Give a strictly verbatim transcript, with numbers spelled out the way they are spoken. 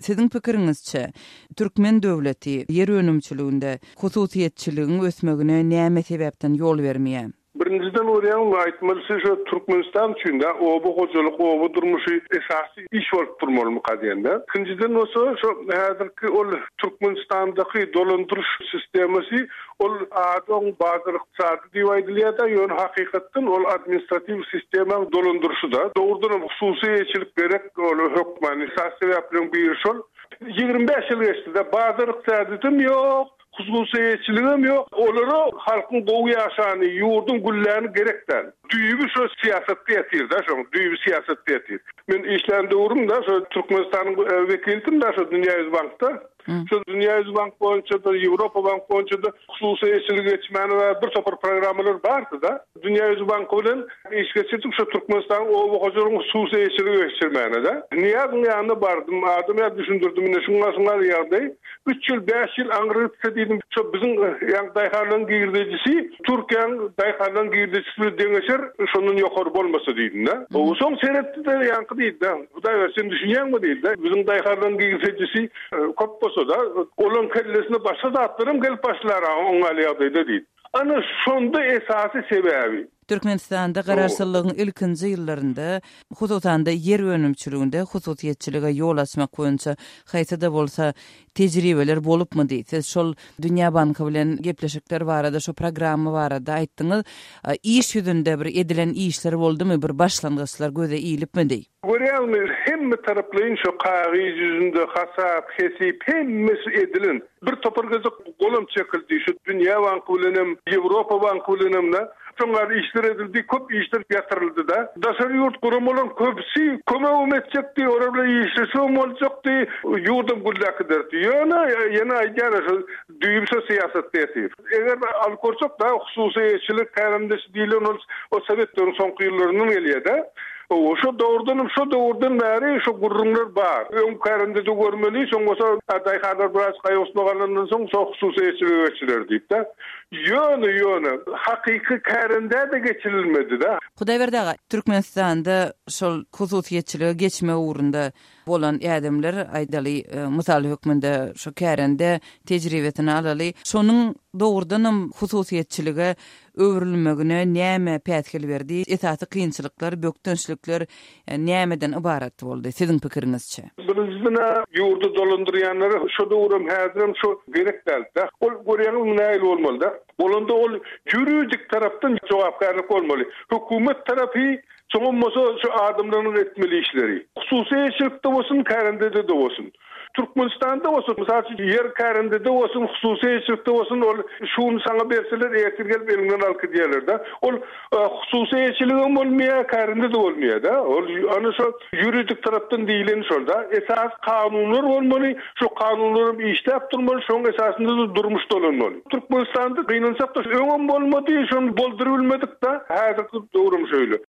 Sizin pikiriňizçe Türkmen döwleti yer önümçülüğünde hususiýetçiligiň ösmegine näme sebäpden ýol bermeýär? Birinciden oraya aýtmalysy şu Türkmenistan üçin de obu hojalyk, obu durmuşy esasy iş bolup durmaly mukadiyende. İkinciden olsa şu häzirki ol Türkmenistandaky dolandyryş sistemasi ol adam bazyrlyk çaty diýip aýdylýar da, ýöne hakykatdan ol administrativ sistema dolandyrşy da dogrudan hususiýetçilik berek ol hökmany esas sebäplerin biri şol. ýygrimi beş ýyl geçdi de bazyrlyk çatyym ýok. Hususiýetçiligim ýok. Olary halkyň gowy ýaşany, ýurdun güllärini gerekden. Düýbi şu siýasatda ýatyr da, şu düýbi siýasatda ýatyr. Men işlende urum da, şu Türkmenistanyň wekilitim da, şu Dünýä Ýüzü Bankda. Şu Dünýä Ýüzü Bank boýunça da, Ýewropa Bank boýunça da hususiýetçilik geçmeni we bir topar programmalar bardy da. Dünýä Ýüzü Bank bilen iş geçirdik şu Türkmenistanyň obu hojalygyň hususiýetçiligi geçirmeni da. Niýe ýanyna bardym, adamy düşündirdim, ine şuňa şuňa ýagdaý. üç ýyl beş ýyl aňryp dedim, şu biziň ýa daýhalyň girdejisi, Türkiýanyň daýhalyň girdejisi deňeşer, şonun ýokary bolmasa diýdim da. O soň seretdi de ýanky diýdi da. Hudaý bersin düşünýärmi diýdi da. Biziň daýhalyň girdejisi köp bolsa da, olan kellesine başa da atlarım gelip başlar oňaly ýagdaýda diýdi. Ana şonda esasy sebäbi. Türkmenistanda gararsızlygyň ilkinji ýyllarynda hususan da yer önümçülüğünde hususiýetçilige ýol açmak boýunça haýsy da bolsa tejribeler bolupmy diýsiz? Şol Dünýä Banky bilen gepleşikler barada, şu programma barada aýtdyňyz. Iş ýüzünde bir edilen işler boldymy, bir başlangyçlar göze iýilipmi diýip? Görýärmi, hemme taraplaryň şu gaýry ýüzünde hasap, hesip hemmesi edilen. Bir topar göze golum çekildi şu Dünýä Banky bilen Ýewropa Banky bilen Şonlar işler edildi, köp işler yatırıldı da. Daşary ýurt guramalan köpsi kömek etjekdi, orada işleşim boljakdy, ýurdum gülläkidirdi. Ýöne ýene aýdýar, düýümse siýasatda ýatyr. Eger alkorsak da hususiýetçilik kärendesi diýilen o Sowetlaryň soňky ýyllarynyň gelýär-de. O şu döwürden şu döwürden bäri şu gurrunlar bar. Öň kärende de görmeli, soňça daýhadar biraz gaýosmagandan soň şu hususiýetçilik geçiler diýip de. Ýöne ýöne hakyky kärende de geçirilmedi da. Hudaý berdi aga, Türkmenistanda şol hususiýetçiligi geçme uğrunda bolan ädemler aýdaly, mysal hökmünde şu kärende tejribetini alaly, şonuň dogrudan hususiýetçilige öwrülmegine näme pätkil berdi? Esasy kynçylyklar, bökdönçlikler nämeden ibarat boldy siziň pikiriňizçe? Bizde ýurdu dolandyrýanlar şu dogrum häzirim şu gerek däldi. Ol görýäňiz näil bolmaly da. Bolanda ol juridik tarapdan jogapkärlik bolmaly. Hökümet tarapy çoğunmasa şu adamların etmeli işleri. Hususiýetçilikde bolsun, kärendede de bolsun. Türkmenistan'da olsun, mesela yer kärendede olsun, hususiýetçilikde olsun, ol şunu sana berseler, ýetir gelip elimden alıp diýerler da. Ol hususiýetçiligim bolmaýar, kärendede bolmaýar da. Ol ana şu juridik tarapdan diýilen şolda esas kanunlar bolmaly, şu kanunlary işläp durmaly, şoň esasynda da durmuş dolanmaly. Türkmenistan'da gynansak da öňem bolmady, şonu bolduryp bilmedik da. Häzirki dogrum şöyle.